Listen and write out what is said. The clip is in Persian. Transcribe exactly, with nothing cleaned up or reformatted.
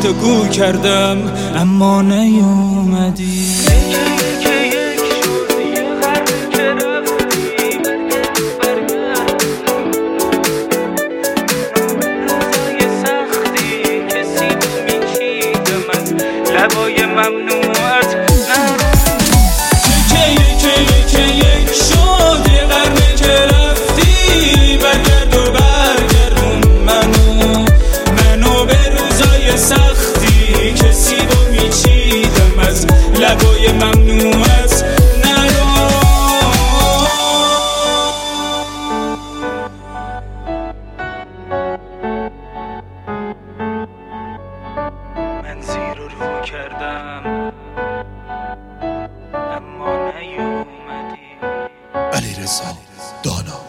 گفتگو کردم اما نیومدی. لبای ممنوعت یکی یکی یکی یک شد یه قرنه که رفتی، برگرد و برگردون منو منو به روزای سختی که سیب و میچیدم از لبای ممنوعت نرو. من زیر و رو کردم اما نیومدی. علیرضا دانا.